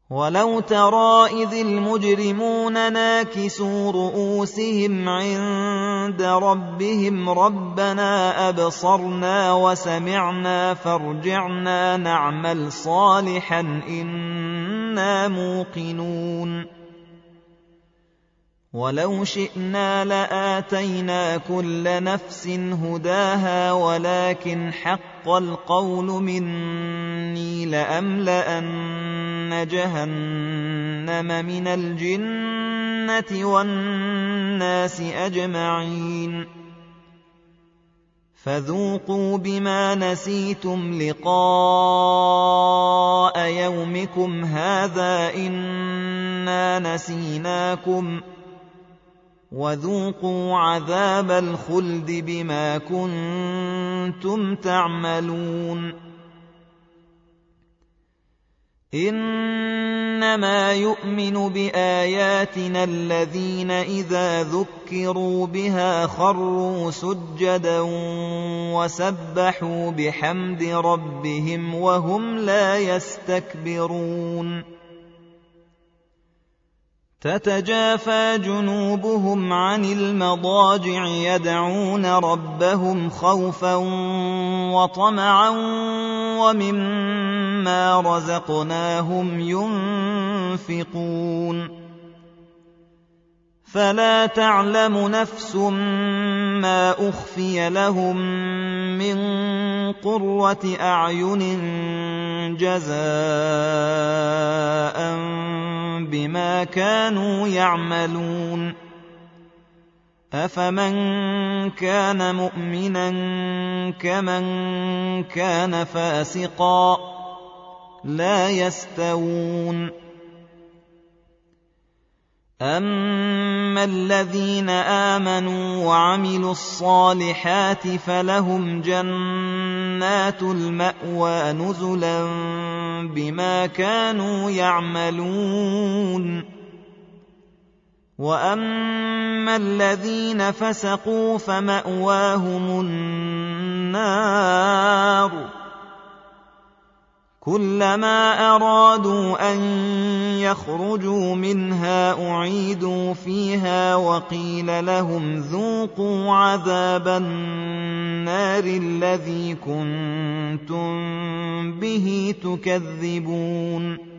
وَلَوْ تَرَىٰ إِذِ الْمُجْرِمُونَ نَاكِسُو رُءُوسِهِمْ عِندَ رَبِّهِمْ رَبَّنَا أَبْصَرْنَا وَسَمِعْنَا فَارْجِعْنَا نَعْمَلْ صَالِحًا إِنَّا مُوقِنُونَ وَلَوْ شِئْنَا لَآتَيْنَا كُلَّ نَفْسٍ هُدَاهَا وَلَكِنْ حَقَّ الْقَوْلُ مِنِّي لَأَمْلَأَنَّ جَهَنَّمَ مِنَ الْجِنَّةِ وَالنَّاسِ أَجْمَعِينَ فَذُوقُوا بِمَا نَسِيتُمْ لِقَاءَ يَوْمِكُمْ هَٰذَا إِنَّا نَسِينَاكُمْ وَذُوقُوا عَذَابَ الْخُلْدِ بِمَا كُنتُمْ تَعْمَلُونَ إِنَّمَا يُؤْمِنُ بِآيَاتِنَا الَّذِينَ إِذَا ذُكِّرُوا بِهَا خَرُّوا سُجَّدًا وَسَبَّحُوا بِحَمْدِ رَبِّهِمْ وَهُمْ لَا يَسْتَكْبِرُونَ تَتَجَافَى جُنُوبُهُمْ عَنِ الْمَضَاجِعِ يَدْعُونَ رَبَّهُمْ خَوْفًا وَطَمَعًا وَمِمَّا رَزَقْنَاهُمْ يُنفِقُونَ فَلَا تَعْلَمُ نَفْسٌ مَّا أُخْفِيَ لَهُم مِّن قُرَّةِ أَعْيُنٍ جَزَاءً بِمَا كَانُوا يَعْمَلُونَ أَفَمَن كَانَ مُؤْمِنًا كَمَن كَانَ فَاسِقًا لَّا يَسْتَوُونَ أَمَّا الَّذِينَ آمَنُوا وَعَمِلُوا الصَّالِحَاتِ فَلَهُمْ جَنَّاتُ الْمَأْوَىٰ نُزُلًا بِمَا كَانُوا يَعْمَلُونَ وَأَمَّا الَّذِينَ فَسَقُوا فَمَأْوَاهُمُ النَّارُ كُلَّمَا أَرَادُوا أَن يَخْرُجُوا مِنْهَا أُعِيدُوا فِيهَا وَقِيلَ لَهُمْ ذُوقُوا عَذَابَ النَّارِ الَّذِي كُنتُم بِهِ تُكَذِّبُونَ